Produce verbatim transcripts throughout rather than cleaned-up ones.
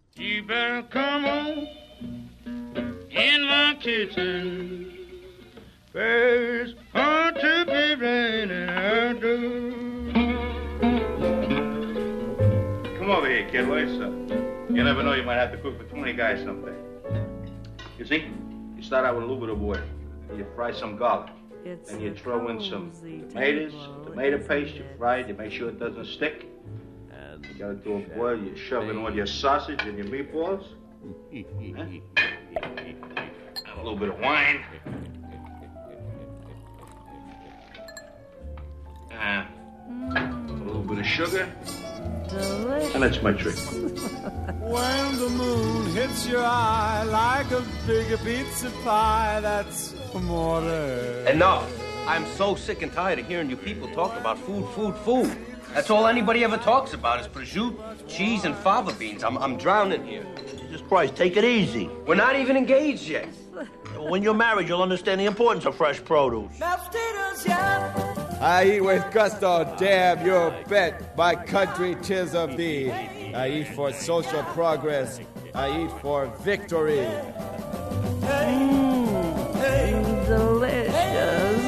You better come on in my kitchen. First, ought to be raining out do. Come over here, kid. What's up? You never know, you might have to cook for twenty guys someday. You see, you start out with a little bit of water. You fry some garlic. It's then you throw in some tomatoes, tomato paste. You fry it. You make sure it doesn't stick. You got it to a boil. You shove in all your sausage and your meatballs. Huh? A little bit of wine. Uh, a little bit of sugar. Delicious. And that's my trick. When the moon hits your eye like a big pizza pie, that's amore. Enough. I'm so sick and tired of hearing you people talk about food, food, food. That's all anybody ever talks about is prosciutto, cheese, and fava beans. I'm, I'm drowning here. Jesus Christ, take it easy. We're not even engaged yet. When you're married, you'll understand the importance of fresh produce. I eat with gusto, damn you bet. My country, 'tis of thee. I eat for social progress. I eat for victory. Mmm, delicious.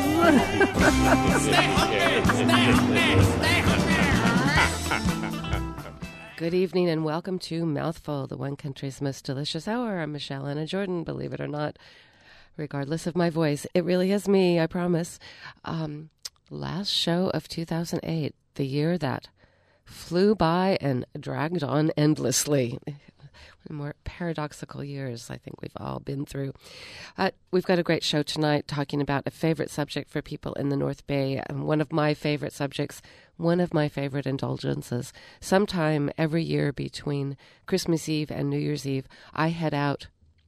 Good evening and welcome to Mouthful, the one country's most delicious hour. I'm Michelle Anna Jordan, believe it or not, regardless of my voice. It really is me, I promise. Um, last show of two thousand eight, the year that flew by and dragged on endlessly. One of the more paradoxical years I think we've all been through. Uh, we've got a great show tonight talking about a favorite subject for people in the North Bay, and one of my favorite subjects, one of my favorite indulgences. Sometime every year between Christmas Eve and New Year's Eve, I head out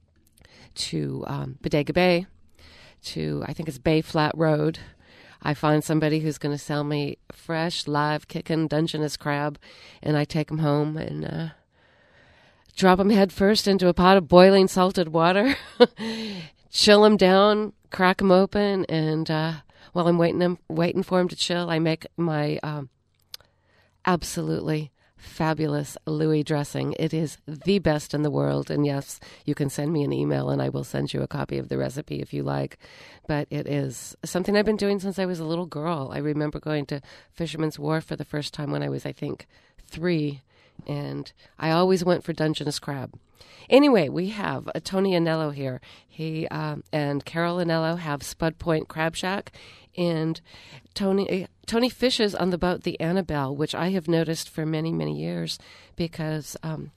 to um, Bodega Bay, to, I think it's Bay Flat Road. I find somebody who's going to sell me fresh, live, kicking Dungeness crab, and I take them home and uh, drop them head first into a pot of boiling salted water, chill them down, crack them open, and uh, while I'm waiting them, waiting for them to chill, I make my um, absolutely fabulous Louis dressing. It is the best in the world, and yes, you can send me an email and I will send you a copy of the recipe if you like, but it is something I've been doing since I was a little girl. I remember going to Fisherman's Wharf for the first time when I was, I think, three, and I always went for Dungeness crab. Anyway, we have uh, Tony Anello here. He um, and Carol Anello have Spud Point Crab Shack, and Tony Tony fishes on the boat the Annabelle, which I have noticed for many, many years because um,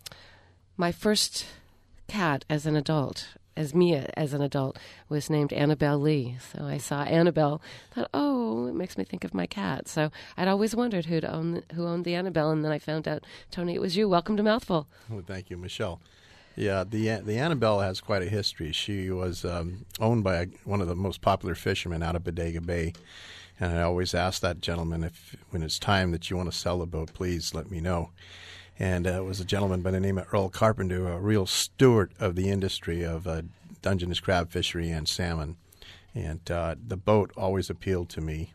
my first cat as an adult, as Mia as an adult, was named Annabelle Lee. So I saw Annabelle, thought, oh, it makes me think of my cat. So I'd always wondered who'd own, who owned the Annabelle, and then I found out, Tony, it was you. Welcome to Mouthful. Well, thank you, Michelle. Yeah, the the Annabelle has quite a history. She was um, owned by a, one of the most popular fishermen out of Bodega Bay, and I always ask that gentleman, if when it's time that you want to sell the boat, please let me know. And uh, it was a gentleman by the name of Earl Carpenter, a real steward of the industry of uh, Dungeness crab fishery and salmon. And uh, the boat always appealed to me.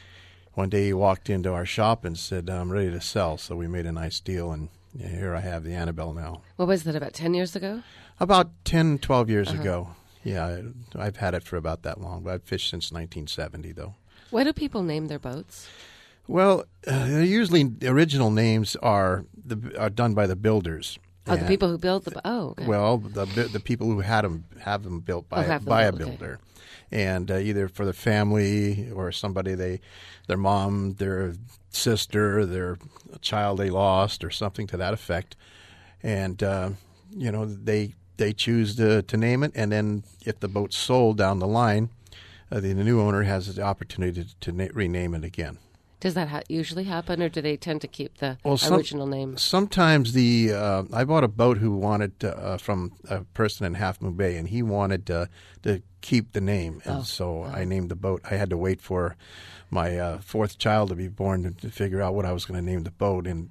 One day he walked into our shop and said, I'm ready to sell, so we made a nice deal, and yeah, here I have the Annabelle now. What was that, about ten years ago? About ten, twelve years uh-huh. ago. Yeah, I've had it for about that long, but I've fished since nineteen seventy, though. Why do people name their boats? Well, uh, usually the original names are the, are done by the builders. Oh, and the people who built the oh, okay. Well, the the people who had them have them built by oh, by built, a builder, okay. and uh, either for the family or somebody they, their mom, their sister, their child they lost, or something to that effect, and uh, you know they they choose to to name it, and then if the boat's sold down the line, uh, the, the new owner has the opportunity to, to na- rename it again. Does that ha- usually happen, or do they tend to keep the well, some, original name? Sometimes the uh, I bought a boat who wanted to, uh, from a person in Half Moon Bay, and he wanted uh, to keep the name, and oh. so oh. I named the boat. I had to wait for my uh, fourth child to be born to, to figure out what I was going to name the boat, and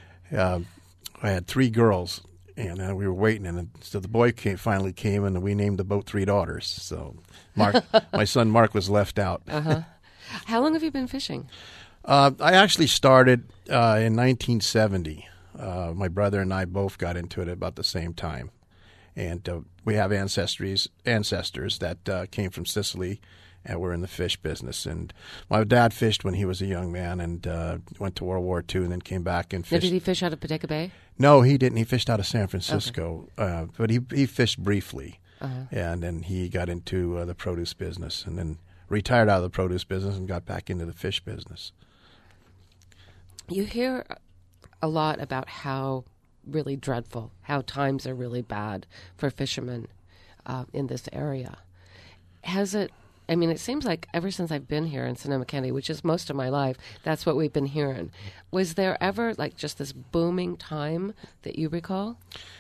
uh, I had three girls, and uh, we were waiting, and so the boy came, finally came, and we named the boat Three Daughters. So Mark, my son Mark, was left out. uh-huh. How long have you been fishing? Uh, I actually started uh, in nineteen seventy. Uh, my brother and I both got into it about the same time. And uh, we have ancestries, ancestors that uh, came from Sicily and were in the fish business. And my dad fished when he was a young man and uh, went to World War Two and then came back and fished. Now, did he fish out of Bodega Bay? No, he didn't. He fished out of San Francisco. Okay. Uh, but he, he fished briefly. Uh-huh. And then he got into uh, the produce business and then retired out of the produce business and got back into the fish business. You hear a lot about how really dreadful, how times are really bad for fishermen uh, in this area. Has it, I mean, it seems like ever since I've been here in Sonoma County, which is most of my life, that's what we've been hearing. Was there ever like just this booming time that you recall?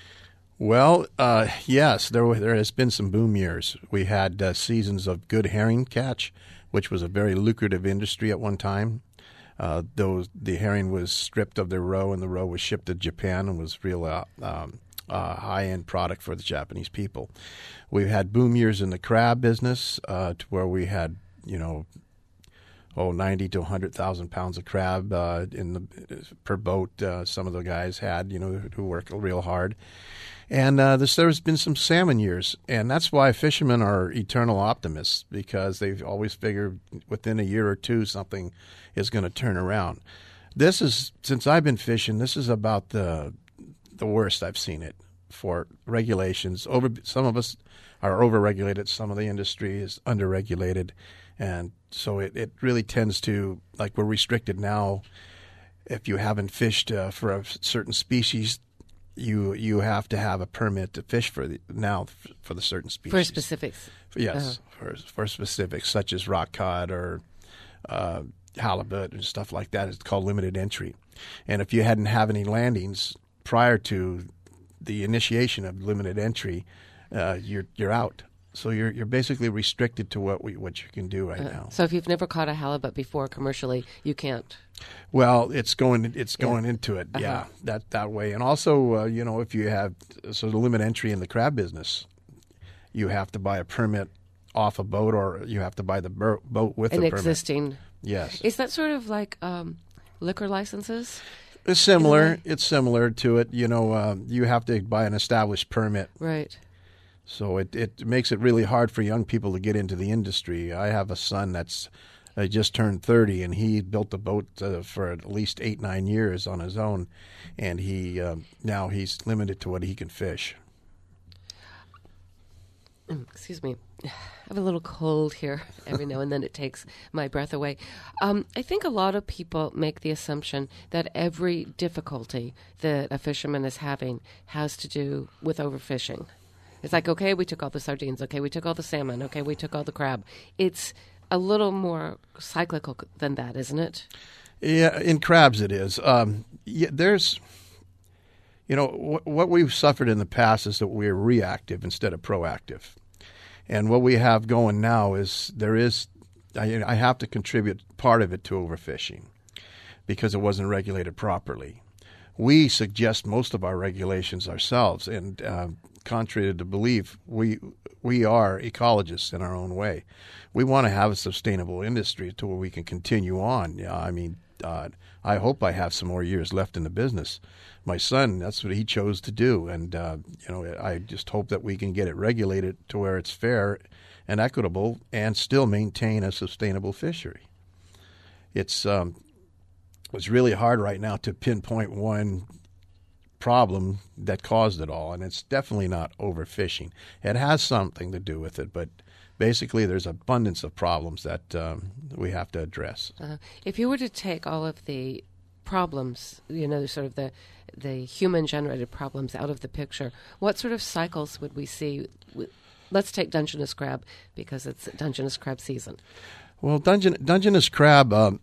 Well, uh, yes, there were, there has been some boom years. We had uh, seasons of good herring catch, which was a very lucrative industry at one time. Uh, those the herring was stripped of their roe, and the roe was shipped to Japan and was real uh, um, uh, high-end product for the Japanese people. We've had boom years in the crab business, uh, to where we had, you know, oh, ninety to one hundred thousand pounds of crab uh, in the per boat. Uh, some of the guys had, you know, who work real hard. And uh, this, there's been some salmon years, and that's why fishermen are eternal optimists, because they always figure within a year or two something is going to turn around. This is, since I've been fishing, this is about the the worst I've seen it for regulations. Over some of us are overregulated, some of the industry is underregulated, and so it, it really tends to, like we're restricted now. If you haven't fished uh, for a certain species, You you have to have a permit to fish for the now for the certain species. For specifics. Yes, uh-huh. for for specifics such as rock cod or uh, halibut and stuff like that. It's called limited entry. And if you hadn't have any landings prior to the initiation of limited entry, uh, you're you're out. So you're you're basically restricted to what we what you can do right uh, now. So if you've never caught a halibut before commercially, you can't. Well, it's going it's going yeah. into it, uh-huh. yeah, that that way. And also, uh, you know, if you have so the limit entry in the crab business, you have to buy a permit off a boat, or you have to buy the ber- boat with an the permit. existing. Yes. Is that sort of like um, liquor licenses? It's similar. It's similar to it. You know, uh, you have to buy an established permit. Right. So it, it makes it really hard for young people to get into the industry. I have a son that's uh, just turned thirty, and he built a boat uh, for at least eight, nine years on his own, and he uh, now he's limited to what he can fish. Excuse me. I have a little cold here. Every now and then it takes my breath away. Um, I think a lot of people make the assumption that every difficulty that a fisherman is having has to do with overfishing. It's like, okay, we took all the sardines. Okay, we took all the salmon. Okay, we took all the crab. It's a little more cyclical than that, isn't it? Yeah, in crabs it is. Um, yeah, there's, you know, wh- what we've suffered in the past is that we're reactive instead of proactive. And what we have going now is there is, I, I have to contribute part of it to overfishing because it wasn't regulated properly. We suggest most of our regulations ourselves, and uh, contrary to belief, we we are ecologists in our own way. We want to have a sustainable industry to where we can continue on. Yeah, I mean, uh, I hope I have some more years left in the business. My son, that's what he chose to do, and uh, you know, I just hope that we can get it regulated to where it's fair and equitable, and still maintain a sustainable fishery. It's um, it's really hard right now to pinpoint one problem that caused it all, and it's definitely not overfishing. It has something to do with it, but basically there's abundance of problems that um, we have to address. Uh, if you were to take all of the problems, you know, sort of the the human-generated problems out of the picture, what sort of cycles would we see? Let's take Dungeness crab, because it's Dungeness crab season. Well, Dungen, Dungeness crab, um,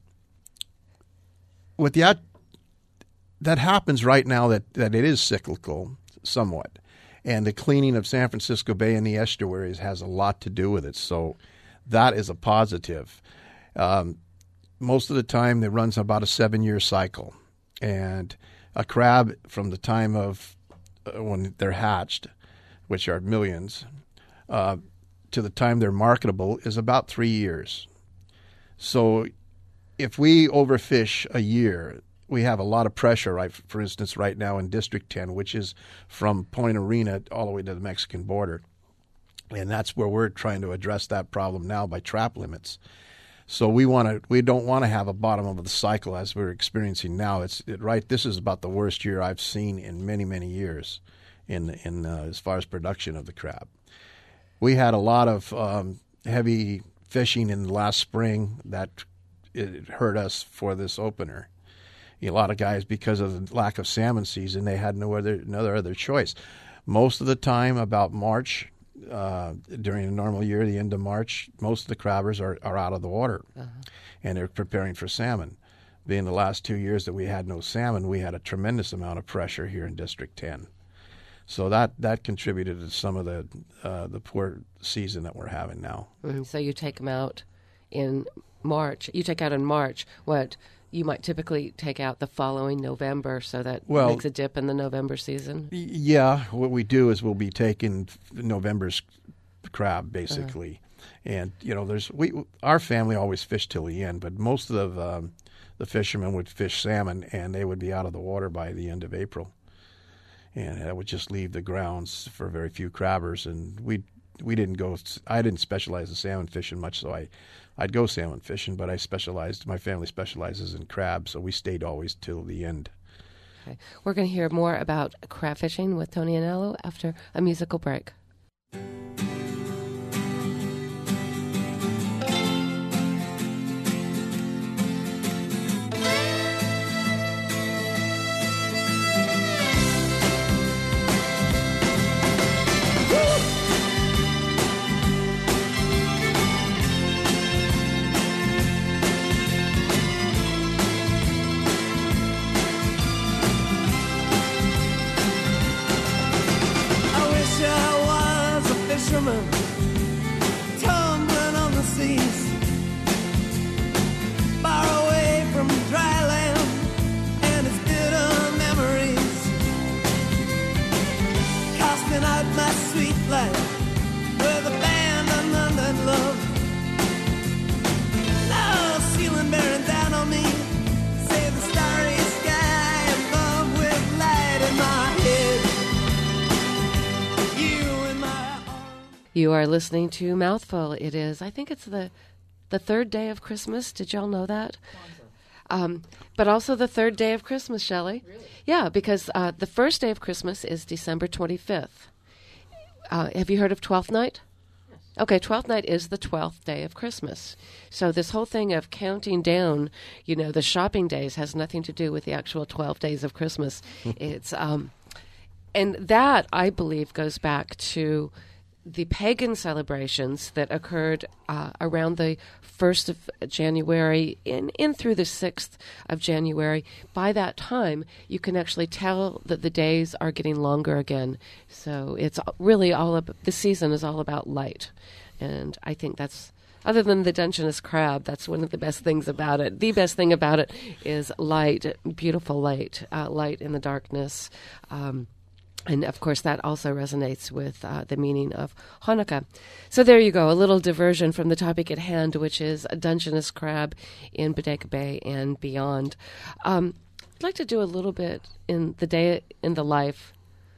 with the out, that happens right now that, that it is cyclical somewhat. And the cleaning of San Francisco Bay and the estuaries has a lot to do with it. So that is a positive. Um, most of the time, it runs about a seven-year cycle. And a crab, from the time of uh, when they're hatched, which are millions, uh, to the time they're marketable is about three years. So if we overfish a year, we have a lot of pressure, right? For instance, right now in District ten, which is from Point Arena all the way to the Mexican border. And that's where we're trying to address that problem now by trap limits. So we want to, we don't want to have a bottom of the cycle as we're experiencing now. It's it, right. This is about the worst year I've seen in many, many years, in in uh, as far as production of the crab. We had a lot of um, heavy fishing in the last spring that it hurt us for this opener. A lot of guys, because of the lack of salmon season, they had no other no other choice. Most of the time, about March. Uh, during a normal year, the end of March, most of the crabbers are, are out of the water, uh-huh. and they're preparing for salmon. Being the last two years that we had no salmon, we had a tremendous amount of pressure here in District ten. So that, that contributed to some of the uh, the poor season that we're having now. Mm-hmm. So you take them out in March. You take out in March what you might typically take out the following November, so that well, makes a dip in the November season? Yeah, what we do is we'll be taking November's crab, basically. Uh-huh. And, you know, there's we our family always fished till the end, but most of the, um, the fishermen would fish salmon, and they would be out of the water by the end of April. And that would just leave the grounds for very few crabbers. And we we didn't go, I didn't specialize in salmon fishing much, so I I'd go salmon fishing, but I specialized, my family specializes in crab, so we stayed always till the end. Okay. We're going to hear more about crab fishing with Tony Anello after a musical break. Tumbling on the seas, far away from dry land and its bitter memories, casting out my sweet life with a band of London love. Now ceiling bearing down on me, say the starry sky above with light in my head. You are listening to Mouthful. It is, I think it's the the third day of Christmas. Did y'all know that? Um, but also the third day of Christmas, Shelley. Really? Yeah, because uh, the first day of Christmas is December twenty-fifth. Uh, have you heard of Twelfth Night? Yes. Okay, Twelfth Night is the twelfth day of Christmas. So this whole thing of counting down, you know, the shopping days has nothing to do with the actual twelve days of Christmas. It's um, and that, I believe, goes back to the pagan celebrations that occurred uh, around the first of January in, in through the sixth of January. By that time, you can actually tell that the days are getting longer again. So it's really all about, the season is all about light. And I think that's, other than the Dungeness crab, that's one of the best things about it. The best thing about it is light, beautiful light, uh, light in the darkness. Um, And, of course, that also resonates with uh, the meaning of Hanukkah. So there you go, a little diversion from the topic at hand, which is a Dungeness crab in Bodega Bay and beyond. Um, I'd like to do a little bit in the day in the life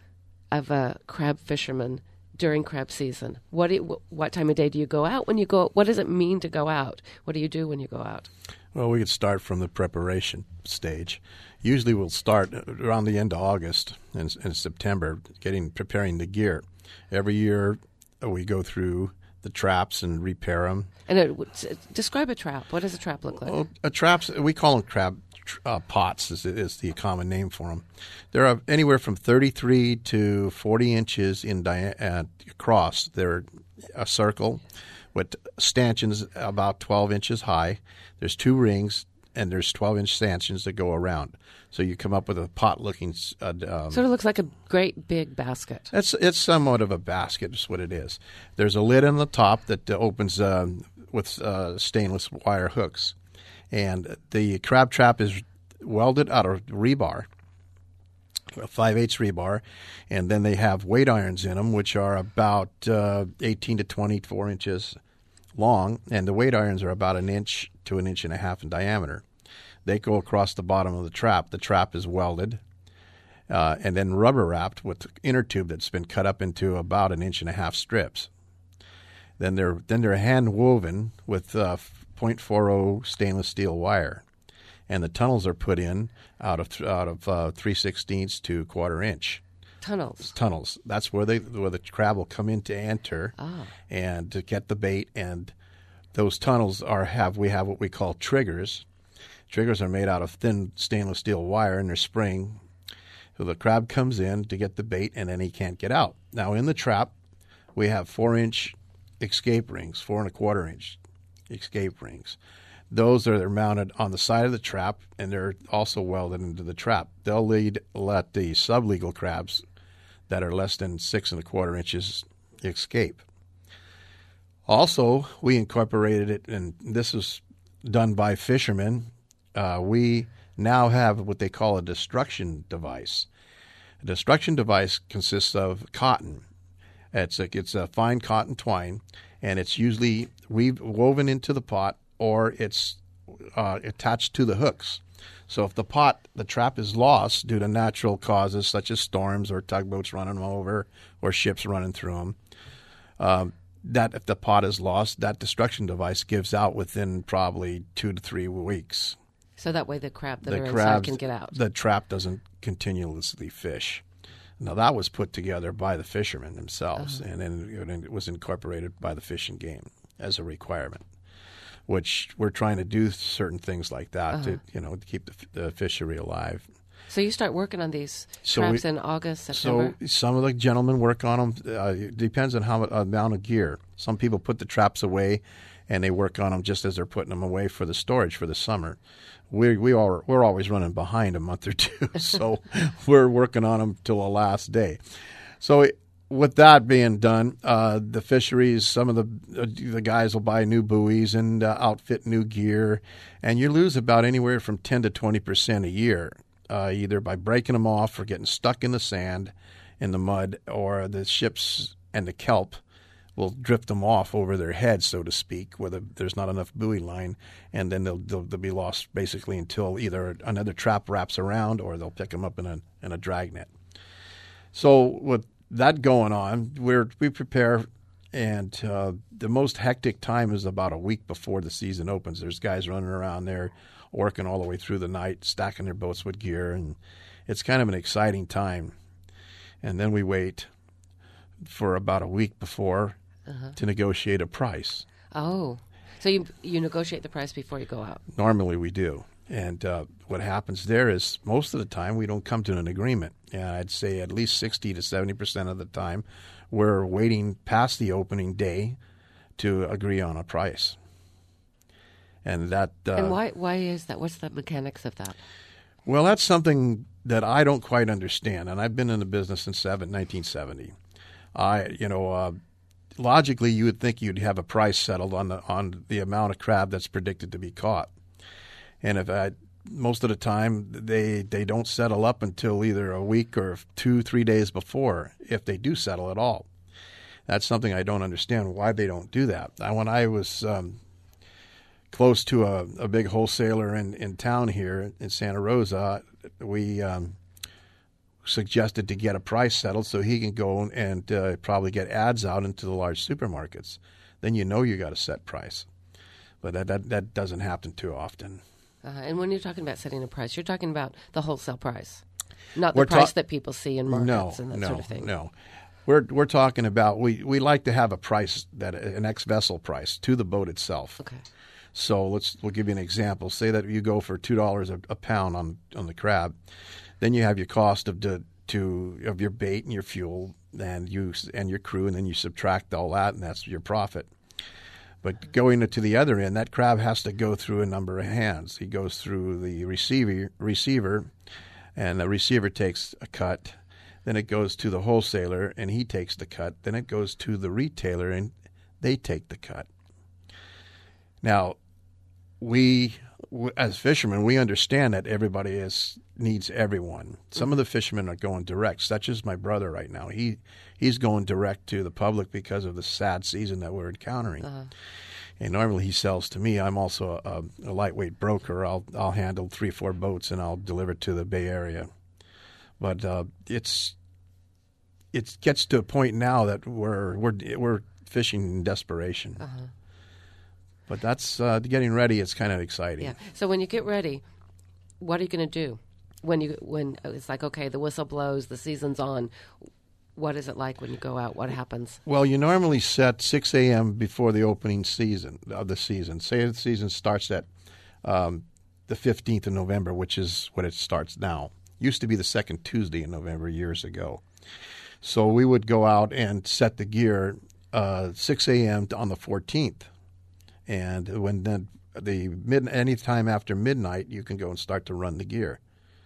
of a crab fisherman during crab season. What do you, what time of day do you go out when you go? What does it mean to go out? What do you do when you go out? Well, we could start from the preparation stage. Usually we'll start around the end of August and, and September, getting preparing the gear. Every year we go through the traps and repair them. And it, describe a trap. What does a trap look like? Well, a traps, we call them crab uh, pots, is, is the common name for them. They're anywhere from thirty-three to forty inches in dia- uh, across. They're a circle with stanchions about twelve inches high. There's two rings, and there's twelve-inch stanchions that go around. So you come up with a pot-looking... Uh, um, sort of looks like a great big basket. It's it's somewhat of a basket is what it is. There's a lid on the top that uh, opens um, with uh, stainless wire hooks. And the crab trap is welded out of rebar, a five-eighths rebar, and then they have weight irons in them, which are about uh, eighteen to twenty-four inches long, and the weight irons are about an inch to an inch and a half in diameter. They go across the bottom of the trap. The trap is welded uh, and then rubber wrapped with inner tube that's been cut up into about an inch and a half strips. Then they're then they're hand woven with uh, point four oh stainless steel wire, and the tunnels are put in out of out of uh, three sixteenths to quarter inch. Tunnels. Tunnels. That's where they where the crab will come in to enter Ah. and to get the bait. And those tunnels are have we have what we call triggers. Triggers are made out of thin stainless steel wire, and they're spring. So the crab comes in to get the bait, and then he can't get out. Now in the trap, we have four inch escape rings, four and a quarter inch escape rings. Those are they're mounted on the side of the trap, and they're also welded into the trap. They'll lead let the sublegal crabs that are less than six and a quarter inches escape. Also, we incorporated it, and this is done by fishermen. Uh, we now have what they call a destruction device. A destruction device consists of cotton. It's a, it's a fine cotton twine, and it's usually weave, woven into the pot, or it's uh, attached to the hooks. So if the pot, the trap is lost due to natural causes such as storms or tugboats running them over or ships running through them, um, that if the pot is lost, that destruction device gives out within probably two to three weeks. So that way the crab that The are inside crabs, can get out. The trap doesn't continuously fish. Now, that was put together by the fishermen themselves, uh-huh. and then it was incorporated by the Fish and Game as a requirement, which we're trying to do certain things like that uh-huh. to, you know, to keep the, the fishery alive. So you start working on these so traps we, in August, September? So some of the gentlemen work on them. Uh, it depends on how amount of gear. Some people put the traps away, and they work on them just as they're putting them away for the storage for the summer. We we are we're always running behind a month or two, so we're working on them till the last day. So it, with that being done, uh, the fisheries, some of the uh, the guys will buy new buoys and uh, outfit new gear, and you lose about anywhere from ten to twenty percent a year, uh, either by breaking them off or getting stuck in the sand, in the mud, or the ships and the kelp will drift them off over their heads, so to speak, where the, there's not enough buoy line, and then they'll, they'll they'll be lost basically until either another trap wraps around or they'll pick them up in a in a drag net. So with that going on, we're we prepare, and uh, the most hectic time is about a week before the season opens. There's guys running around there, working all the way through the night, stacking their boats with gear, and it's kind of an exciting time. And then we wait for about a week before. Uh-huh. to negotiate a price. Oh, so you you negotiate the price before you go out? Normally we do. And uh, what happens there is most of the time we don't come to an agreement. And I'd say at least sixty to seventy percent of the time we're waiting past the opening day to agree on a price. And that. Uh, and why why is that? What's the mechanics of that? Well, that's something that I don't quite understand. And I've been in the business since nineteen seventy. I, you know, uh, logically, you would think you'd have a price settled on the on the amount of crab that's predicted to be caught, and if I, most of the time they they don't settle up until either a week or two, three days before, if they do settle at all. That's something I don't understand why they don't do that. I, when I was um, close to a, a big wholesaler in, in town here in Santa Rosa, we. Um, suggested to get a price settled so he can go and uh, probably get ads out into the large supermarkets. Then you know you got a set price. But that that, that doesn't happen too often. Uh, and when you're talking about setting a price, you're talking about the wholesale price, not the we're price ta- that people see in markets no, and that no, sort of thing. No, we're we're talking about we, we like to have a price that an ex-vessel price to the boat itself. Okay. So let's we'll give you an example. Say that you go for two dollars a pound on on the crab. Then you have your cost of the, to of your bait and your fuel and you and your crew, and then you subtract all that, and that's your profit. But going to the other end, that crab has to go through a number of hands. He goes through the receiver, receiver, and the receiver takes a cut. Then it goes to the wholesaler, and he takes the cut. Then it goes to the retailer, and they take the cut. Now, we, as fishermen, we understand that everybody is needs everyone. Some of the fishermen are going direct, such as my brother right now. He he's going direct to the public because of the sad season that we're encountering. Uh-huh. And normally he sells to me. I'm also a, a lightweight broker. I'll I'll handle three, four boats, and I'll deliver to the Bay Area. But uh, it's it gets to a point now that we're we're we're fishing in desperation. Uh-huh. But that's uh, getting ready. It's kind of exciting. Yeah. So when you get ready, what are you going to do? When you when it's like, okay, the whistle blows, the season's on. What is it like when you go out? What happens? Well, you normally set six a.m. before the opening season of the season. Say the season starts at um, the fifteenth of November, which is when it starts now. Used to be the second Tuesday in November years ago. So we would go out and set the gear uh, six a.m. on the fourteenth. And when then the mid any time after midnight, you can go and start to run the gear.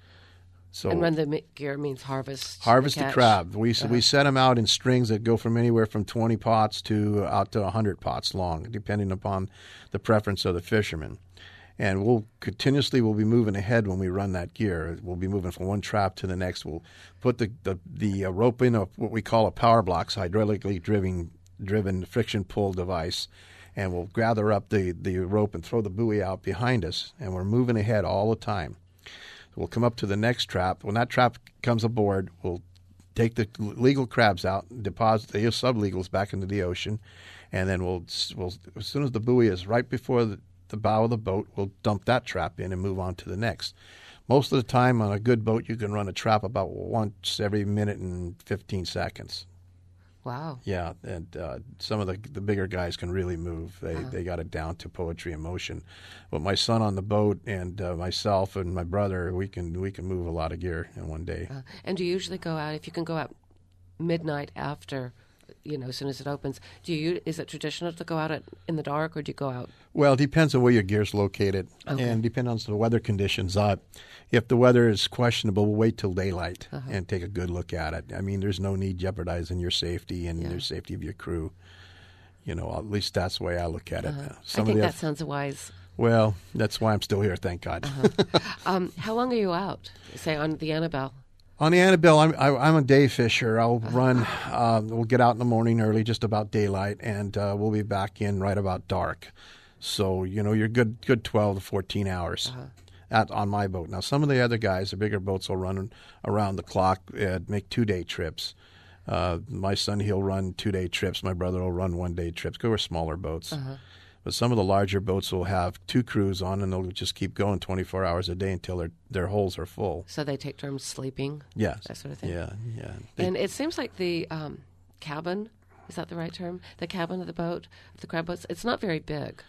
So and run the mi- gear means harvest. Harvest the the crab. We uh-huh. we set them out in strings that go from anywhere from twenty pots to out to one hundred pots long, depending upon the preference of the fisherman. And we'll continuously we'll be moving ahead when we run that gear. We'll be moving from one trap to the next. We'll put the the, the uh, rope in a, what we call a power blocks, hydraulically driven driven friction pull device, and we'll gather up the, the rope and throw the buoy out behind us. And we're moving ahead all the time. We'll come up to the next trap. When that trap comes aboard, we'll take the legal crabs out, deposit the sublegals back into the ocean, and then we'll, we'll as soon as the buoy is right before the, the bow of the boat, we'll dump that trap in and move on to the next. Most of the time on a good boat, you can run a trap about once every minute and fifteen seconds. Wow. Yeah, and uh, some of the the bigger guys can really move. They uh-huh. they got it down to poetry and motion. But my son on the boat and uh, myself and my brother, we can we can move a lot of gear in one day. Uh, and do you usually go out, if you can go out midnight after, you know, as soon as it opens, do you is it traditional to go out at, in the dark, or do you go out? Well, it depends on where your gear's located, okay. and depends on the weather conditions. Uh, if the weather is questionable, we'll wait till daylight uh-huh. and take a good look at it. I mean, there's no need jeopardizing your safety and yeah. the safety of your crew. You know, at least that's the way I look at it. Uh-huh. Some I think of the that other, sounds wise. Well, that's why I'm still here, thank God. Uh-huh. um, how long are you out, say, on the Annabelle? On the Annabelle, I'm, I, I'm a day fisher. I'll run, um, we'll get out in the morning early, just about daylight, and uh, we'll be back in right about dark. So, you know, you're good good twelve to fourteen hours uh-huh. at on my boat. Now, some of the other guys, the bigger boats, will run around the clock, uh, make two-day trips. Uh, my son, he'll run two-day trips. My brother will run one-day trips, because we're smaller boats. Uh-huh. But some of the larger boats will have two crews on, and they'll just keep going twenty-four hours a day until their their holes are full. So they take turns sleeping? Yes. That sort of thing? Yeah, yeah. They, and it seems like the um, cabin, is that the right term? The cabin of the boat, the crab boats, it's not very big.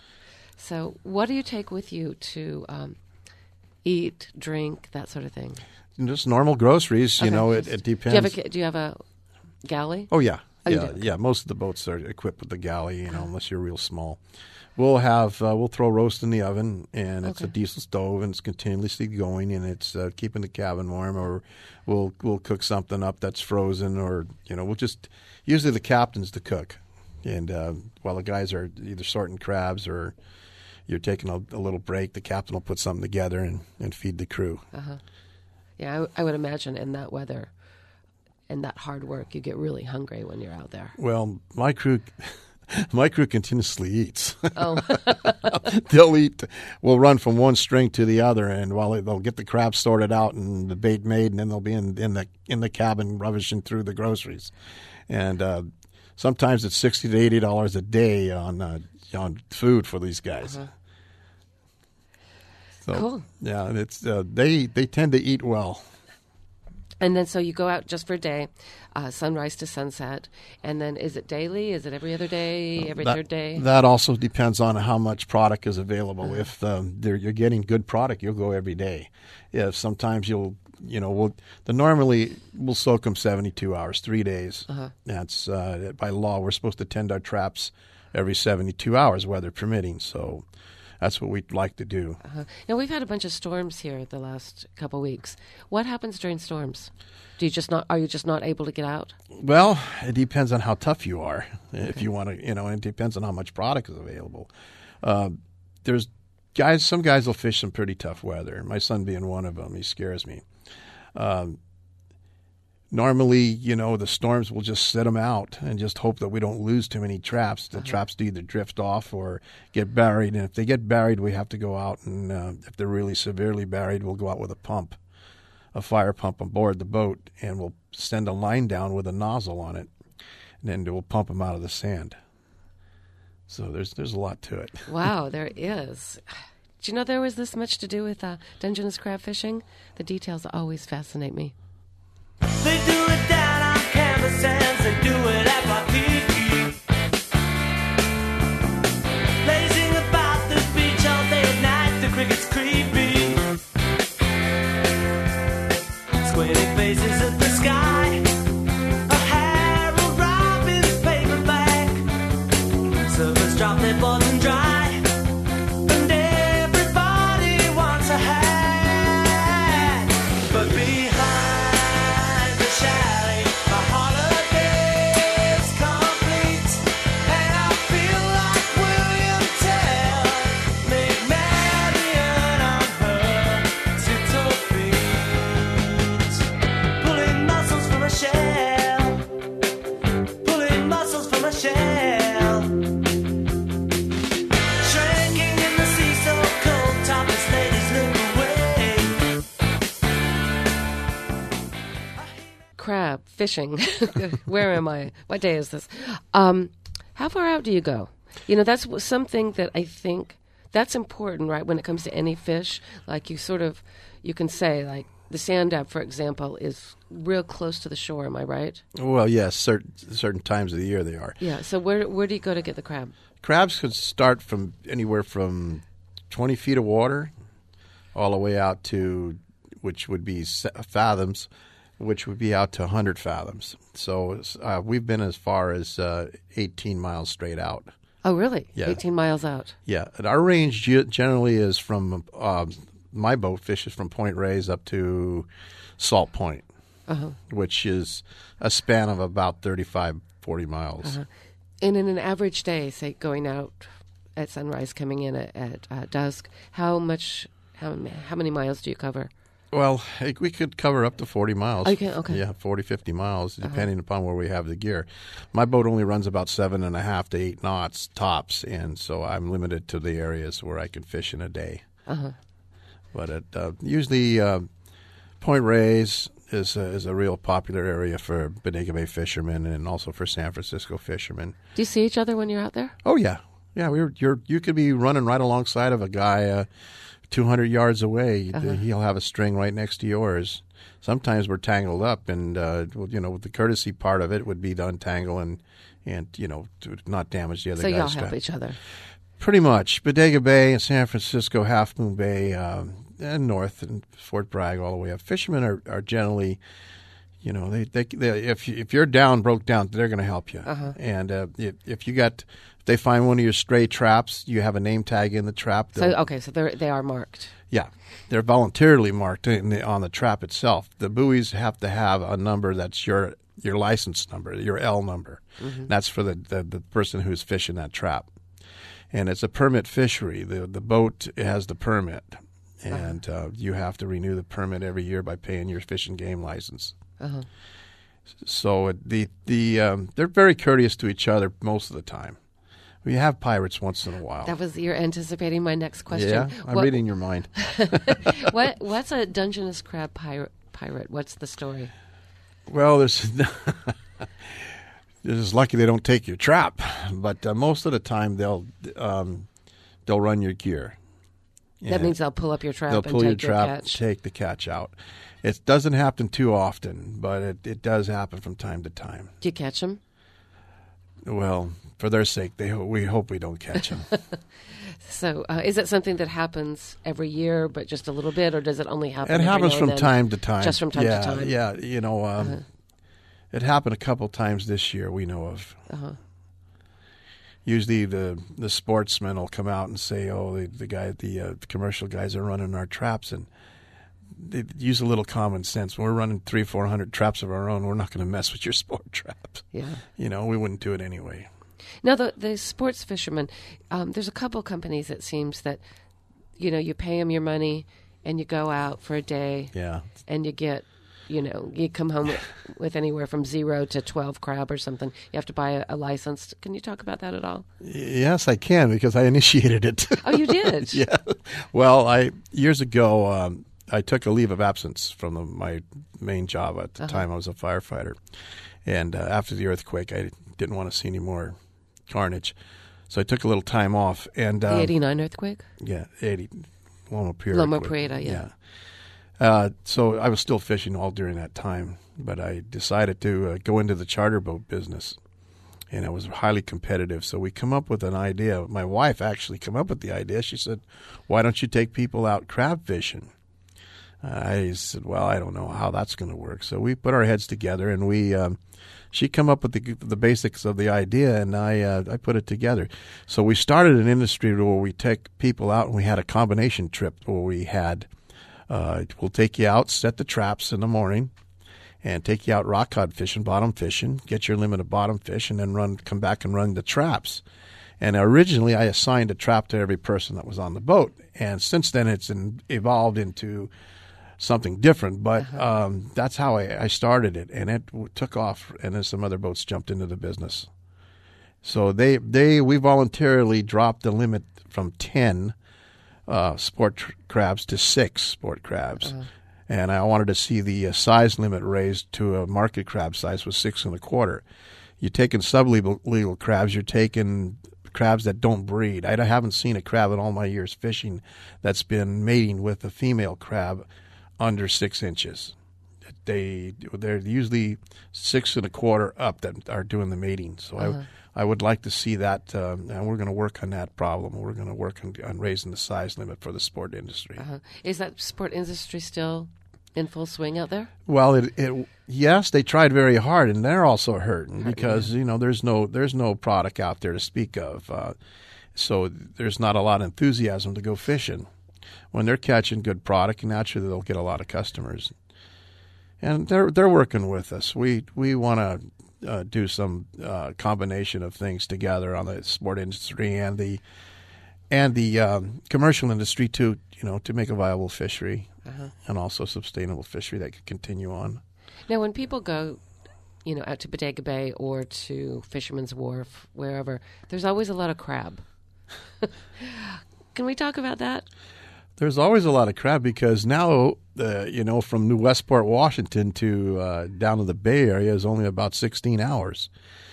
So what do you take with you to um, eat, drink, that sort of thing? Just normal groceries, you okay. know, it, it depends. Do you, have a, do you have a galley? Oh, yeah. Oh, you yeah, do? yeah. Most of the boats are equipped with the galley, you know, unless you're real small. We'll have uh, we'll throw roast in the oven, and it's okay. a diesel stove, and it's continuously going, and it's uh, keeping the cabin warm. Or we'll we'll cook something up that's frozen, or you know, we'll just usually the captain's the cook, and uh, while the guys are either sorting crabs or you're taking a, a little break, the captain will put something together and, and feed the crew. Uh-huh. Yeah, I, w- I would imagine in that weather and that hard work, you get really hungry when you're out there. Well, my crew. My crew continuously eats. Oh. They'll eat. We'll run from one string to the other, and while they'll get the crabs sorted out and the bait made, and then they'll be in, in the in the cabin rummaging through the groceries. And uh, sometimes it's sixty to eighty dollars a day on uh, on food for these guys. Uh-huh. So, cool. Yeah, it's uh, they they tend to eat well. And then so you go out just for a day, uh, sunrise to sunset, and then is it daily? Is it every other day, every that, third day? That also depends on how much product is available. Uh-huh. If um, you're getting good product, you'll go every day. If sometimes you'll, you know, we'll the normally we'll soak them seventy-two hours, three days. Uh-huh. That's uh, by law. We're supposed to tend our traps every seventy-two hours, weather permitting. So that's what we'd like to do. Uh-huh. Now, we've had a bunch of storms here the last couple of weeks. What happens during storms? Do you just not? Are you just not able to get out? Well, it depends on how tough you are. Okay. If you want to, you know, and it depends on how much product is available. Uh, there's guys. Some guys will fish some pretty tough weather. My son being one of them, he scares me. Um, normally, you know, the storms will just sit them out and just hope that we don't lose too many traps. The uh-huh. traps either drift off or get buried. And if they get buried, we have to go out. And uh, if they're really severely buried, we'll go out with a pump, a fire pump on board the boat, and we'll send a line down with a nozzle on it. And then we'll pump them out of the sand. So there's there's a lot to it. Wow, there is. Did you know there was this much to do with uh, Dungeness crab fishing? The details always fascinate me. They do it down on canvas sands, they do it at Waikiki. Lazing about the beach all day and night, the cricket's creepy. Squinting faces at the sky, a Harold Robbins paperback. Surfers drop their boards and dry, and everybody wants a hat. But behind crab fishing. Where am I? What day is this? Um, how far out do you go? You know, that's something that I think that's important, right? When it comes to any fish, like you sort of, you can say like the sand dab, for example, is real close to the shore. Am I right? Well, yes, certain certain times of the year they are. Yeah. So where where do you go to get the crab? Crabs could start from anywhere from twenty feet of water all the way out to, which would be fathoms, which would be out to one hundred fathoms. So uh, we've been as far as uh, eighteen miles straight out. Oh, really? Yeah. eighteen miles out. Yeah. And our range generally is from, uh, my boat fishes from Point Reyes up to Salt Point, uh-huh. which is a span of about thirty-five, forty miles. Uh-huh. And in an average day, say going out at sunrise, coming in at, at uh, dusk, how much, how, how many miles do you cover? Well, we could cover up to forty miles. Okay, okay. Yeah, forty, fifty miles, depending uh-huh. upon where we have the gear. My boat only runs about seven and a half to eight knots tops, and so I'm limited to the areas where I can fish in a day. Uh-huh. But it, uh, usually uh, Point Reyes is a, is a real popular area for Bodega Bay fishermen and also for San Francisco fishermen. Do you see each other when you're out there? Oh, yeah. Yeah, we were, you're, you could be running right alongside of a guy uh, two hundred yards away. Uh-huh. He'll have a string right next to yours. Sometimes we're tangled up, and uh, you know, the courtesy part of it would be to untangle and, and you know, to not damage the other so guy's y'all strap. help each other. Pretty much. Bodega Bay and San Francisco, Half Moon Bay, um, and north, and Fort Bragg all the way up. Fishermen are, are generally, you know, they, they, they if you, if you're down, broke down, they're going to help you. Uh-huh. And uh, if, if you got, if they find one of your stray traps, you have a name tag in the trap. So okay, so they they are marked. Yeah, they're voluntarily marked in the, on the trap itself. The buoys have to have a number that's your your license number, your L number. Mm-hmm. That's for the, the the person who's fishing that trap. And it's a permit fishery. The the boat has the permit, and uh-huh. uh, you have to renew the permit every year by paying your fish and game license. Uh-huh. So the the um, they're very courteous to each other most of the time. We have pirates once in a while. That was you're anticipating my next question. Yeah, I'm what, reading your mind. what what's a Dungeness crab pirate? Pirate? What's the story? Well, there's. It's lucky they don't take your trap, but uh, most of the time they'll um, they'll run your gear. That means they'll pull up your trap. They'll and pull take your trap, your catch. take the catch out. It doesn't happen too often, but it, it does happen from time to time. Do you catch them? Well, for their sake, they we hope we don't catch them. So, uh, is it something that happens every year, but just a little bit, or does it only happen? It every happens now from and then? time to time. Just from time yeah, to time. Yeah, you know, um, uh-huh. It happened a couple times this year. We know of. Uh-huh. Usually, the the sportsmen will come out and say, "Oh, the, the guy, the, uh, the commercial guys are running our traps," and they use a little common sense. When we're running three, four hundred traps of our own, we're not going to mess with your sport traps. Yeah, you know, we wouldn't do it anyway. Now, the the sports fishermen, um, there's a couple companies. It seems that, you know, you pay them your money and you go out for a day. Yeah, and you get you know, you come home with, with anywhere from zero to twelve crab or something. You have to buy a, a license. Can you talk about that at all? Yes, I can, because I initiated it. Oh, you did? Yeah. Well, I years ago, um, I took a leave of absence from the, my main job at the uh-huh. time. I was a firefighter. And uh, after the earthquake, I didn't want to see any more carnage. So I took a little time off. And um, the eighty-nine earthquake? Yeah, eighty Loma Prieta. Loma Prieta, yeah. yeah. Uh, so I was still fishing all during that time, but I decided to uh, go into the charter boat business, and I was highly competitive. So we come up with an idea. My wife actually came up with the idea. She said, "Why don't you take people out crab fishing?" I said, "Well, I don't know how that's going to work." So we put our heads together, and we um, she come up with the the basics of the idea, and I uh, I put it together. So we started an industry where we take people out, and we had a combination trip where we had. Uh, we'll take you out, set the traps in the morning, and take you out rock cod fishing, bottom fishing, get your limit of bottom fish, and then run, come back and run the traps. And originally, I assigned a trap to every person that was on the boat, and since then, it's in, evolved into something different. But uh-huh. um, that's how I, I started it, and it took off. And then some other boats jumped into the business. So they they we voluntarily dropped the limit from ten. Uh, sport tr- crabs to six sport crabs, uh-huh. and I wanted to see the uh, size limit raised to a market crab size was six and a quarter. You're taking sublegal legal crabs. You're taking crabs that don't breed. I haven't seen a crab in all my years fishing that's been mating with a female crab under six inches. They they're usually six and a quarter up that are doing the mating. So uh-huh. I. I would like to see that, um, and we're going to work on that problem. We're going to work on, on raising the size limit for the sport industry. Uh-huh. Is that sport industry still in full swing out there? Well, it, it yes, they tried very hard, and they're also hurting Hurt, because yeah. you know there's no there's no product out there to speak of, uh, so there's not a lot of enthusiasm to go fishing. When they're catching good product, naturally they'll get a lot of customers, and they're they're working with us. We we want to. Uh, do some uh, combination of things together on the sport industry and the and the um, commercial industry to you know to make a viable fishery uh-huh. and also sustainable fishery that could continue on. Now, when people go, you know, out to Bodega Bay or to Fisherman's Wharf, wherever, there's always a lot of crab. Can we talk about that? There's always a lot of crab because now, uh, you know, from New Westport, Washington to uh, down to the Bay Area is only about sixteen hours.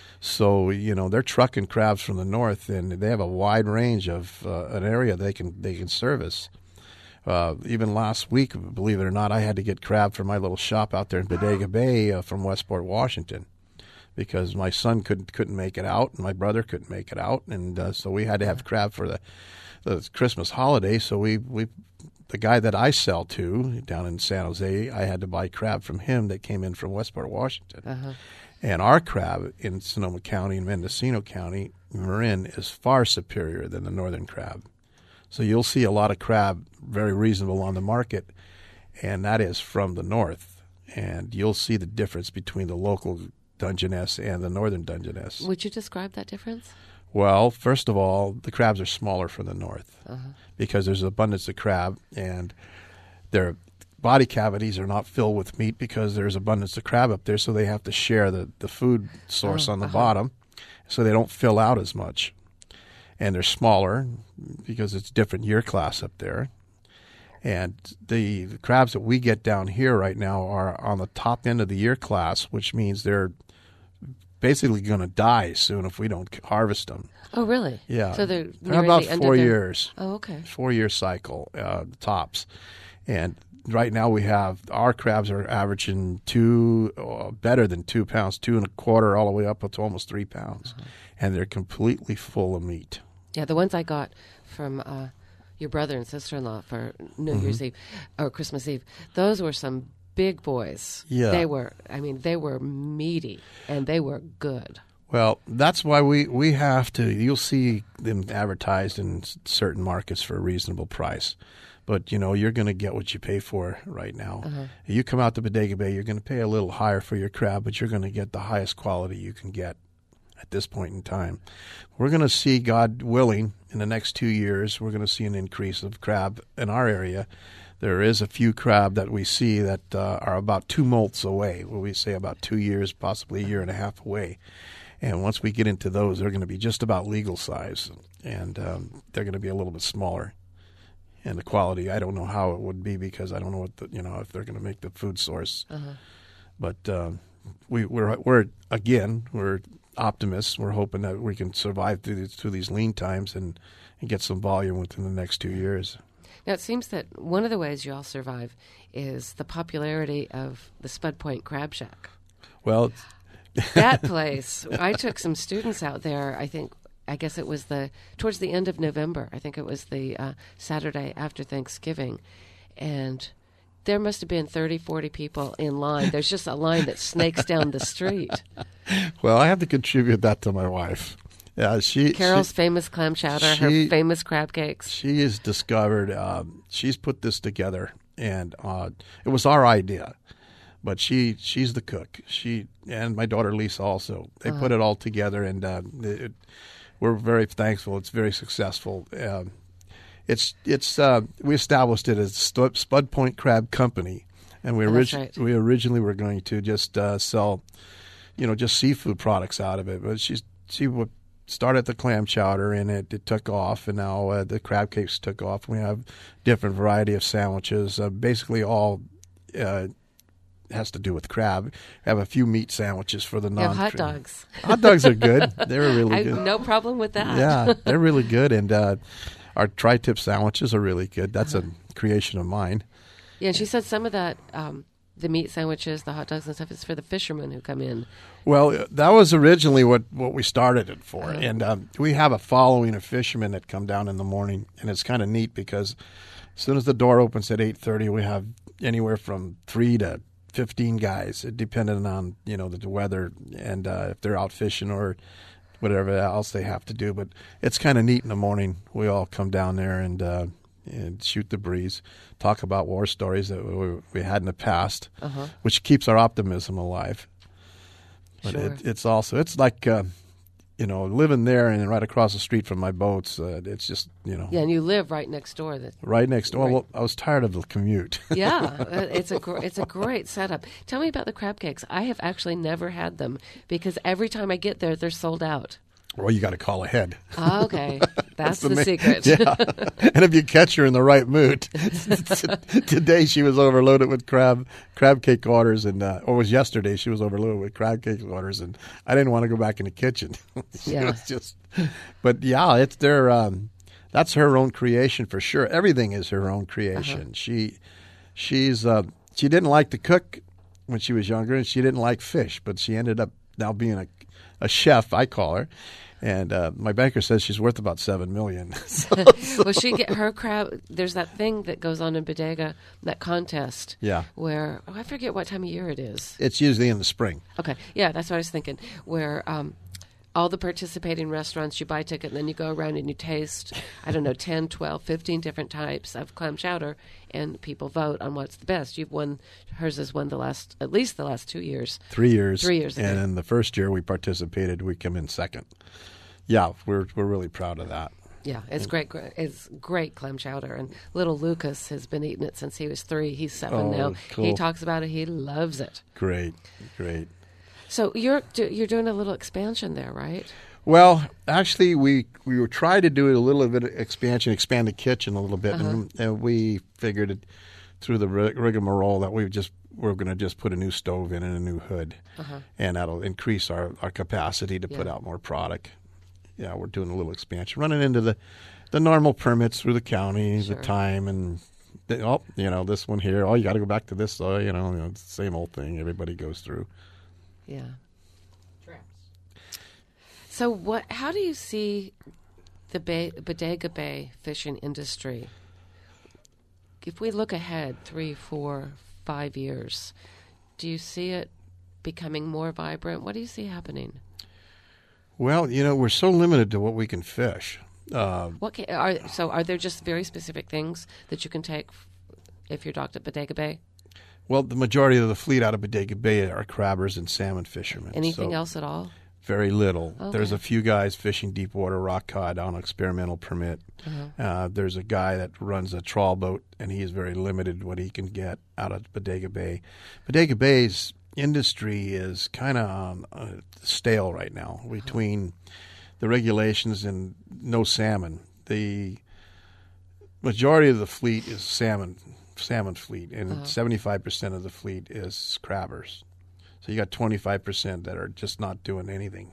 So, you know, they're trucking crabs from the north, and they have a wide range of uh, an area they can they can service. Uh, even last week, believe it or not, I had to get crab for my little shop out there in Bodega Bay uh, from Westport, Washington, because my son couldn't couldn't make it out, and my brother couldn't make it out, and uh, so we had to have crab for the. the Christmas holiday, so we, we the guy that I sell to down in San Jose, I had to buy crab from him that came in from Westport, Washington. Uh-huh. And our crab in Sonoma County and Mendocino County, Marin, is far superior than the northern crab. So you'll see a lot of crab very reasonable on the market, and that is from the north. And you'll see the difference between the local Dungeness and the northern Dungeness. Would you describe that difference? Well, first of all, the crabs are smaller from the north uh-huh. because there's abundance of crab, and their body cavities are not filled with meat because there's abundance of crab up there, so they have to share the, the food source oh, on the uh-huh. bottom, so they don't fill out as much. And they're smaller because it's different year class up there. And the, the crabs that we get down here right now are on the top end of the year class, which means they're basically going to die soon if we don't harvest them. Oh, really? Yeah. So they're, they're about the four their... years. Oh, okay. Four-year cycle, uh, tops. And right now we have, our crabs are averaging two, uh, better than two pounds, two and a quarter all the way up to almost three pounds. Uh-huh. And they're completely full of meat. Yeah, the ones I got from uh, your brother and sister-in-law for New mm-hmm. Year's Eve, or Christmas Eve, those were some big boys. Yeah. They were, I mean, they were meaty, and they were good. Well, that's why we, we have to, you'll see them advertised in certain markets for a reasonable price. But, you know, you're going to get what you pay for right now. Uh-huh. You come out to Bodega Bay, you're going to pay a little higher for your crab, but you're going to get the highest quality you can get at this point in time. We're going to see, God willing, in the next two years, we're going to see an increase of crab in our area There is a few crab that we see that uh, are about two molts away, where we say about two years, possibly a year and a half away. And once we get into those, they're going to be just about legal size, and um, they're going to be a little bit smaller. And the quality, I don't know how it would be because I don't know what the, you know if they're going to make the food source. Uh-huh. But um, we, we're we're again we're optimists. We're hoping that we can survive through these, through these lean times and, and get some volume within the next two years. Now, it seems that one of the ways you all survive is the popularity of the Spud Point Crab Shack. Well, that place, I took some students out there, I think, I guess it was the towards the end of November. I think it was the uh, Saturday after Thanksgiving. And there must have been thirty, forty people in line. There's just a line that snakes down the street. Well, I have to contribute that to my wife. Yeah, she Carol's she, famous clam chowder, she, her famous crab cakes. She has discovered, um, she's put this together, and uh, it was our idea. But she she's the cook. She and my daughter Lisa also. They uh-huh. put it all together, and uh, it, we're very thankful. It's very successful. Um, it's it's uh, we established it as Spud Point Crab Company, and we oh, orig- right. we originally were going to just uh, sell, you know, just seafood products out of it. But she's she would started the clam chowder, and it, it took off, and now uh, the crab cakes took off. We have different variety of sandwiches, uh, basically all. Uh, has to do with crab. We have a few meat sandwiches for the non. You have hot dogs. Hot dogs are good. They're really I, good. No problem with that. Yeah, they're really good, and uh, our tri-tip sandwiches are really good. That's uh-huh. a creation of mine. Yeah, and she said some of that, um, the meat sandwiches, the hot dogs and stuff, is for the fishermen who come in. Well, that was originally what, what we started it for, uh-huh. and um, we have a following of fishermen that come down in the morning, and it's kind of neat because as soon as the door opens at eight thirty, we have anywhere from three to fifteen guys, depending on, you know, the weather and uh, if they're out fishing or whatever else they have to do. But it's kind of neat in the morning. We all come down there and uh, and shoot the breeze, talk about war stories that we, we had in the past, uh-huh. which keeps our optimism alive. But sure. it, it's also, it's like, uh, you know, living there and right across the street from my boats, uh, it's just, you know. Yeah, and you live right next door. That, right next door. Right. Well, I was tired of the commute. Yeah, it's a gr- it's a great setup. Tell me about the crab cakes. I have actually never had them because every time I get there, they're sold out. Well, you got to call ahead. Oh, okay, that's, that's the, the main, secret. Yeah, and if you catch her in the right mood. Today she was overloaded with crab crab cake orders, and uh, or was yesterday she was overloaded with crab cake orders, and I didn't want to go back in the kitchen. Yeah, it was just. But yeah, it's their. Um, that's her own creation for sure. Everything is her own creation. Uh-huh. She, she's uh, she didn't like to cook when she was younger, and she didn't like fish, but she ended up now being a a chef, I call her. And uh, my banker says she's worth about seven million. so, so. Well, she get her crab. There's that thing that goes on in Bodega, that contest. Yeah. Where oh, I forget what time of year it is. It's usually in the spring. Okay. Yeah, that's what I was thinking. Where um, all the participating restaurants, you buy a ticket, and then you go around and you taste, I don't know, ten, twelve, fifteen different types of clam chowder, and people vote on what's the best. You've won. Hers has won the last, at least the last two years. Three years. Three years. And okay. in the first year we participated, we come in second. Yeah, we're we're really proud of that. Yeah, it's great. It's great clam chowder, and little Lucas has been eating it since he was three. He's seven oh, now. Cool. He talks about it. He loves it. Great, great. So you're you're doing a little expansion there, right? Well, actually, we we were trying to do a little bit of expansion, expand the kitchen a little bit, uh-huh. and, and we figured it, through the rigmarole that we just we're going to just put a new stove in and a new hood, uh-huh. and that'll increase our, our capacity to yeah. put out more product. Yeah, we're doing a little expansion, running into the, the normal permits through the county, sure. the time, and the, oh, you know, this one here. Oh, you got to go back to this. Oh, you know, you know, it's the same old thing everybody goes through. Yeah. So, what? How do you see the Bay, Bodega Bay fishing industry? If we look ahead three, four, five years, do you see it becoming more vibrant? What do you see happening? Well, you know, we're so limited to what we can fish. Uh, what can, are so? Are there just very specific things that you can take if you're docked at Bodega Bay? Well, the majority of the fleet out of Bodega Bay are crabbers and salmon fishermen. Anything so, else at all? Very little. Okay. There's a few guys fishing deep water rock cod on experimental permit. Uh-huh. Uh, there's a guy that runs a trawl boat, and he is very limited what he can get out of Bodega Bay. Bodega Bay's industry is kind of um, uh, stale right now between the regulations and no salmon. The majority of the fleet is salmon, salmon fleet, and Uh-huh. seventy-five percent of the fleet is crabbers. So you got twenty-five percent that are just not doing anything.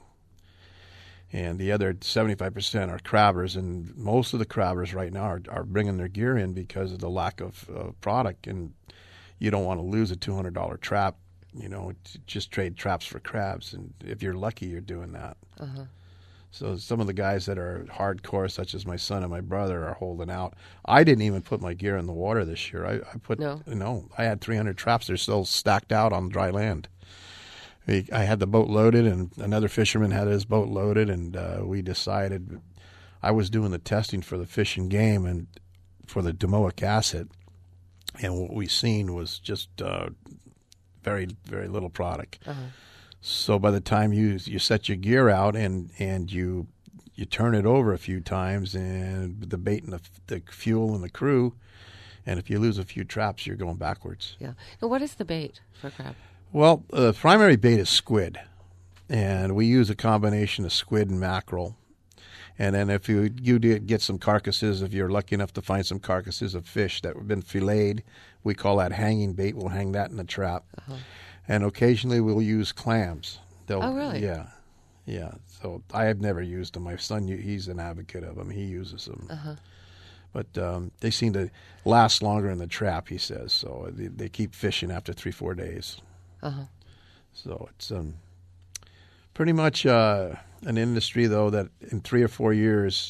And the other seventy-five percent are crabbers, and most of the crabbers right now are, are bringing their gear in because of the lack of uh, product, and you don't want to lose a two hundred dollars trap, you know, to just trade traps for crabs, and if you're lucky, you're doing that. Uh-huh. So some of the guys that are hardcore, such as my son and my brother, are holding out. I didn't even put my gear in the water this year. I, I put No. no, I had three hundred traps. They're still stacked out on dry land. We, I had the boat loaded, and another fisherman had his boat loaded, and uh, we decided. I was doing the testing for the Fish and Game and for the domoic acid, and what we seen was just uh, very, very little product. Uh-huh. So by the time you you set your gear out and, and you you turn it over a few times, and the bait and the, the fuel and the crew, and if you lose a few traps, you're going backwards. Yeah. Now, what is the bait for crab? Well, the primary bait is squid, and we use a combination of squid and mackerel. And then if you you did get some carcasses, if you're lucky enough to find some carcasses of fish that have been filleted, we call that hanging bait. We'll hang that in the trap. Uh-huh. And occasionally we'll use clams. They'll, Oh, really? Yeah, yeah. So I have never used them. My son, he's an advocate of them. He uses them. Uh-huh. But um, they seem to last longer in the trap, he says. So they, they keep fishing after three, four days. Uh-huh. So it's um, pretty much uh, an industry, though, that in three or four years,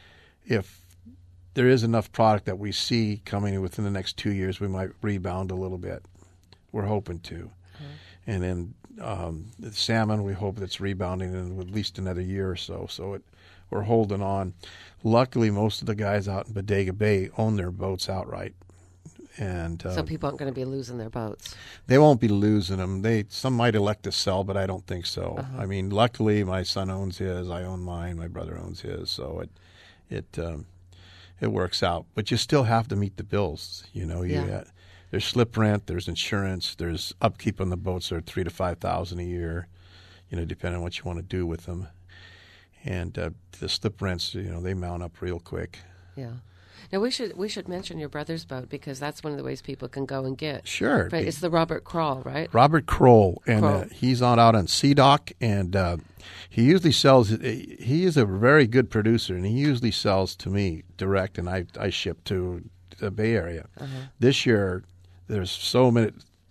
if there is enough product that we see coming within the next two years, we might rebound a little bit. We're hoping to. And then um, the salmon, we hope that's rebounding in at least another year or so. So it, we're holding on. Luckily, most of the guys out in Bodega Bay own their boats outright. And uh, So people aren't going to be losing their boats. they won't be losing them. They some might elect to sell, but I don't think so. Uh-huh. I mean, luckily, my son owns his. I own mine. My brother owns his. So it it um, it works out. But you still have to meet the bills. You know, you Yeah. uh, there's slip rent, there's insurance, there's upkeep on the boats are three to five thousand a year. You know, depending on what you want to do with them. And uh, the slip rents, you know, they mount up real quick. Yeah. Now we should we should mention your brother's boat because that's one of the ways people can go and get. Sure. Right. It's the Robert Kroll, right? Robert Kroll, and Kroll. Uh, he's on out on Sea Dock, and uh, he usually sells. He is a very good producer, and he usually sells to me direct, and I I ship to the Bay Area. Uh-huh. This year, there's so many,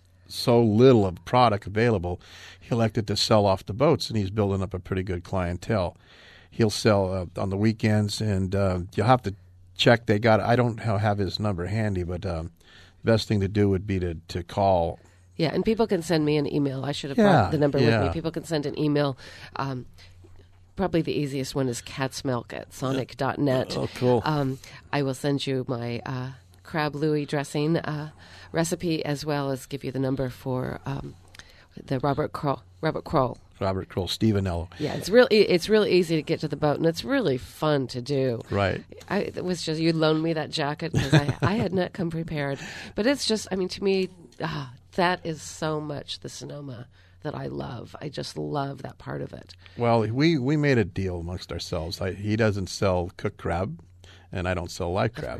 so little of product available. He elected to sell off the boats, and he's building up a pretty good clientele. He'll sell uh, on the weekends, and uh, you'll have to check. They got. I don't have his number handy, but um, the best thing to do would be to to call. Yeah, and people can send me an email. I should have Yeah, brought the number yeah. with me. People can send an email. Um, probably the easiest one is catsmilk at sonic dot net. Oh, cool. Um, I will send you my uh, crab Louis dressing uh, recipe as well as give you the number for um, the Robert Kroll. Robert Kroll. Robert Kroll, Stevenello. Yeah, it's really it's really easy to get to the boat, and it's really fun to do. Right. I, it was just you loaned me that jacket because I, I had not come prepared. But it's just, I mean, to me, ah, that is so much the Sonoma that I love. I just love that part of it. Well, we, we made a deal amongst ourselves. I, he doesn't sell cooked crab, and I don't sell live crab.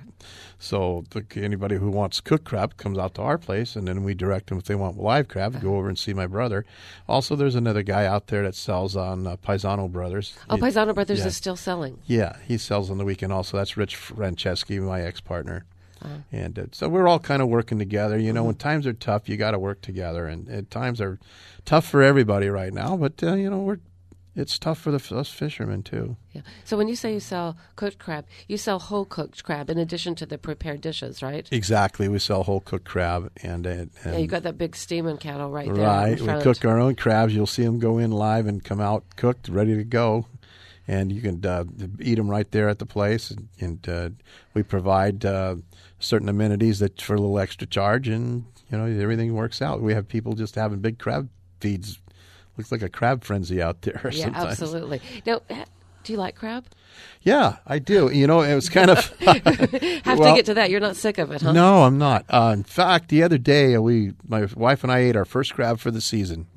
So the, anybody who wants cooked crab comes out to our place, and then we direct them if they want live crab. Go over and see my brother. Also, there's another guy out there that sells on uh, Paisano Brothers. Oh, He- Paisano Brothers yeah. is still selling. Yeah, he sells on the weekend also. That's Rich Franceschi, my ex-partner. Uh-huh. And uh, so we're all kind of working together. You know, when times are tough, you got to work together. And, and times are tough for everybody right now, but, uh, you know, we're it's tough for the, us fishermen, too. Yeah. So when you say you sell cooked crab, you sell whole cooked crab in addition to the prepared dishes, right? Exactly. We sell whole cooked crab. and, and, and Yeah, you got that big steaming kettle right there. Right. in We front. cook our own crabs. You'll see them go in live and come out cooked, ready to go. And you can uh, eat them right there at the place. And, and uh, we provide uh, certain amenities that for a little extra charge, and you know everything works out. We have people just having big crab feeds looks like a crab frenzy out there. Yeah, sometimes. absolutely. Now, do you like crab? Yeah, I do. You know, it was kind of have well, to get to that. You're not sick of it, huh? No, I'm not. Uh, in fact, the other day, we, my wife and I ate our first crab for the season,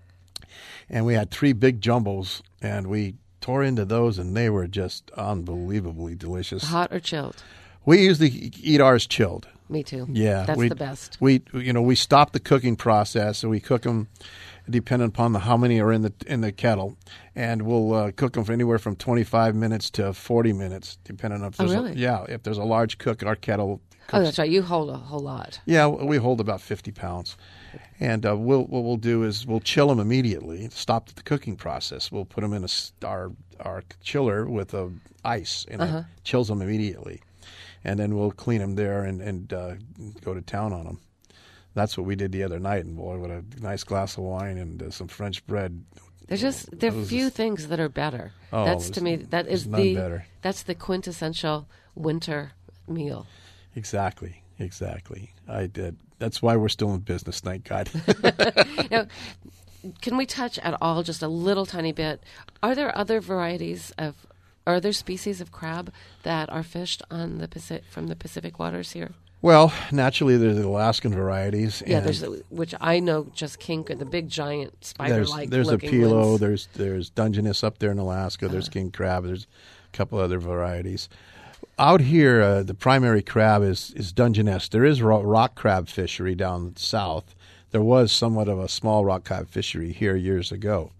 and we had three big jumbos, and we tore into those, and they were just unbelievably delicious. Hot or chilled? We usually eat ours chilled. Me too. Yeah, that's we, the best. We, you know, we stop the cooking process, and we cook them depending upon the, how many are in the in the kettle, and we'll uh, cook them for anywhere from twenty-five minutes to forty minutes, depending on if there's oh, really? a, yeah, if there's a large cook, our kettle. Cooks. Oh, that's right. You hold a whole lot. Yeah, we hold about fifty pounds, and uh, we'll what we'll do is we'll chill them immediately. Stop the cooking process. We'll put them in a our our chiller with a ice, and uh-huh. it chills them immediately, and then we'll clean them there and and uh, go to town on them. That's what we did the other night, and boy, with a nice glass of wine and uh, some French bread. There's just there are few just, things that are better. Oh, that's to me that is none the better. That's the quintessential winter meal. Exactly, exactly. I did. That's why we're still in business, thank God. Now, can we touch at all, just a little tiny bit? Are there other varieties of, are there species of crab that are fished on the Pacific, from the Pacific waters here? Well, naturally, there's the Alaskan varieties. Yeah, and there's which I know just king, the big giant spider-like There's, there's a looking Pilo, ones. there's there's Dungeness up there in Alaska, uh, there's king crab, there's a couple other varieties. Out here, uh, the primary crab is, is Dungeness. There is ro- rock crab fishery down south. There was somewhat of a small rock crab fishery here years ago.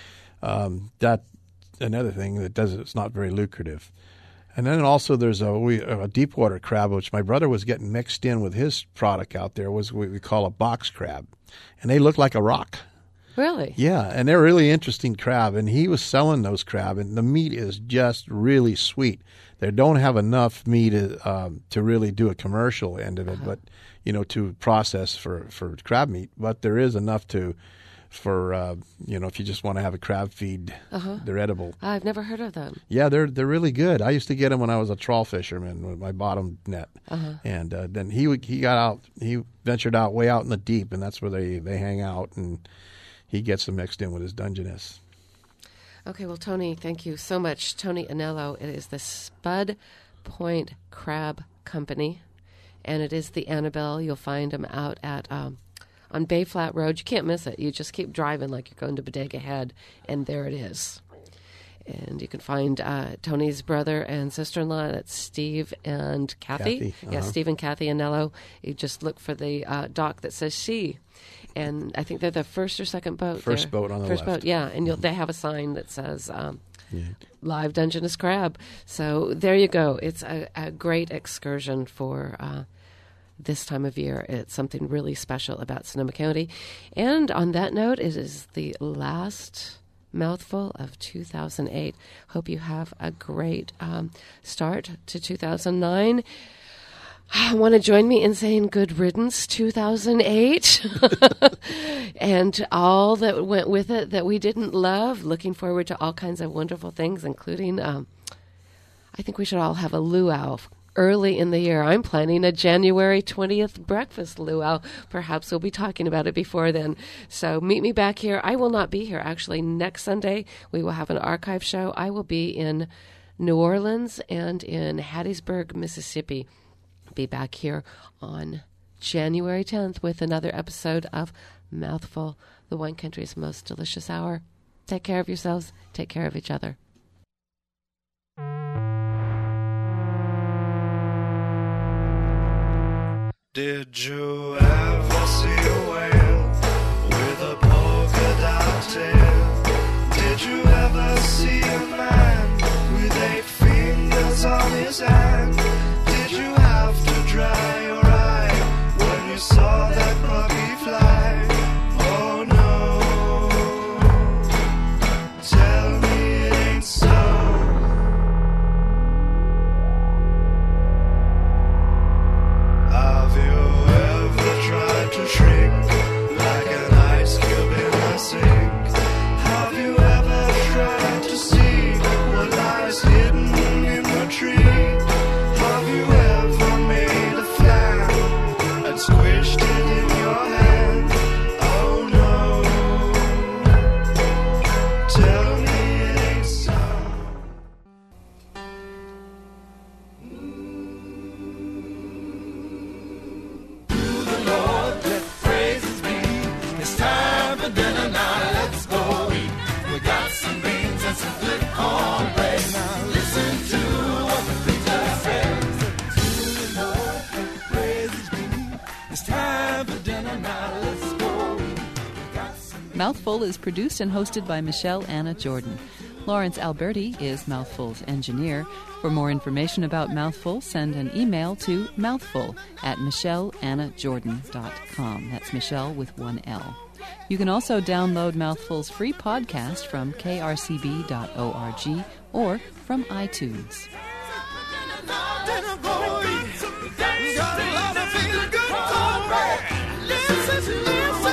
Um, that another thing that does it's not very lucrative. And then also there's a, we, a deep water crab, which my brother was getting mixed in with his product out there, was what we call a box crab. And they look like a rock. Really? Yeah, and they're really interesting crab. And he was selling those crab, and the meat is just really sweet. They don't have enough meat um, to really do a commercial end of it, uh-huh. but, you know, to process for, for crab meat. But there is enough to... For uh, you know, if you just want to have a crab feed, uh-huh. they're edible. I've never heard of them. Yeah, they're they're really good. I used to get them when I was a trawl fisherman with my bottom net, uh-huh. and uh, then he he got out, he ventured out way out in the deep, and that's where they, they hang out, and he gets them mixed in with his Dungeness. Okay, well, Tony, thank you so much, Tony Anello. It is the Spud Point Crab Company, and it is the Annabelle. You'll find them out at. Um, On Bay Flat Road. You can't miss it. You just keep driving like you're going to Bodega Head, and there it is. And you can find uh, Tony's brother and sister-in-law. That's Steve and Kathy. Kathy uh-huh. Yeah, Steve and Kathy Anello. You just look for the uh, dock that says she. And I think they're the first or second boat. First there. boat on the first left. boat, yeah. And you'll, they have a sign that says um, yeah. Live Dungeness Crab. So there you go. It's a, a great excursion for... Uh, this time of year. It's something really special about Sonoma County. And on that note, it is the last mouthful of two thousand eight. Hope you have a great um, start to two thousand nine. Want to join me in saying good riddance two thousand eight and all that went with it that we didn't love. Looking forward to all kinds of wonderful things, including um, I think we should all have a luau early in the year. I'm planning a January twentieth breakfast luau. Perhaps we'll be talking about it before then. So meet me back here. I will not be here. Actually, next Sunday, we will have an archive show. I will be in New Orleans and in Hattiesburg, Mississippi. Be back here on January tenth with another episode of Mouthful, the Wine Country's most delicious hour. Take care of yourselves. Take care of each other. Did you ever see a whale with a polka dot tail? Did you ever see a man with eight fingers on his hand? Did you have to dry your eye when you saw that puppy fly? Oh no, tell me it ain't so. Have you ever tried to shrink like an ice cube in a sink? Have you ever tried to see what lies hidden in the tree? Mouthful is produced and hosted by Michelle Anna Jordan. Lawrence Alberti is Mouthful's engineer. For more information about Mouthful, send an email to mouthful at michelle anna jordan dot com. That's Michelle with one L. You can also download Mouthful's free podcast from k r c b dot org or from iTunes. Listen, listen.